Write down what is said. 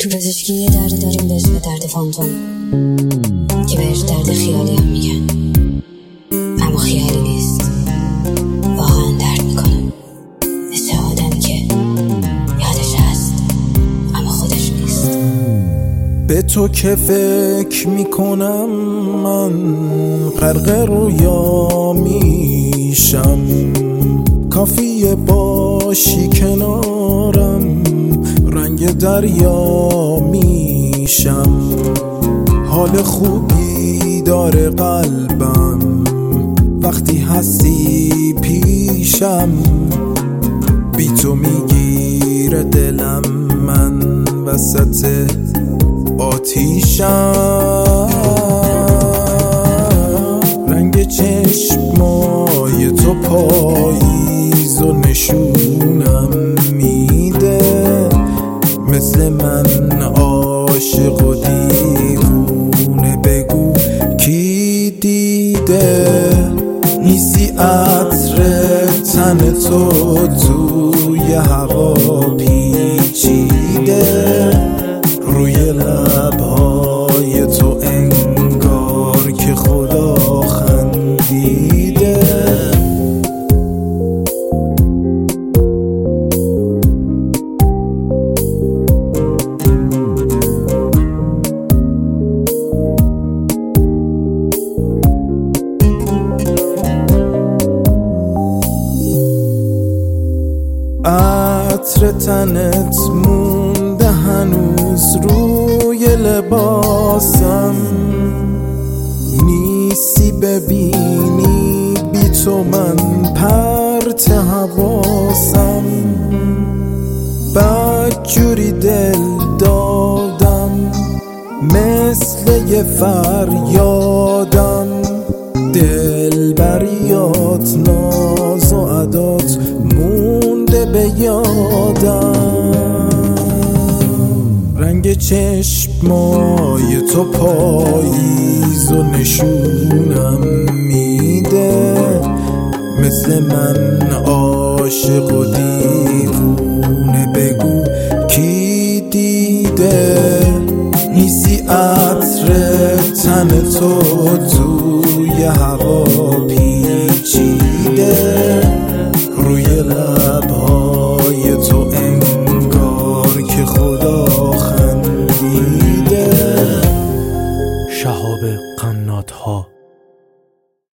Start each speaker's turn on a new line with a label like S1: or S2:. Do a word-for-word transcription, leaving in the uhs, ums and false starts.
S1: تو پزشکی یه درد داریم به اسم درد فانتوم که بهش درد خیالی هم میگن، اما خیالی نیست، واقعا درد میکنه، مثل آدمی که یادش هست اما خودش نیست.
S2: به تو که فکر میکنم من غرق رویا میشم، کافیه باشی کنارم رنگ دریا میشم. حال خوبی داره قلبم وقتی هستی پیشم، بی تو میگیره دلم من وسط آتیشم. رنگ چشمای تو پاییز و نشونم میده، مثل من عاشق و دیوونه بگو کی دیده. نیستی عطر تن تو توی هوا پیچیده، روی لبهای تو انگار که خدا خندیده. عطر تنت مونده هنوز روی لباسم، نیستی ببینی بی تو من پرت حواسم. بدجوری دل دادم مثل یه فریادم، دل بریات ناز و عدات مونده به یادم. رنگ چشمای تو پاییز و نشونم میده، مثل من عاشق و دیوونه بگو کی دیده. نیستی عطر تن تو توی هوا پیچیده،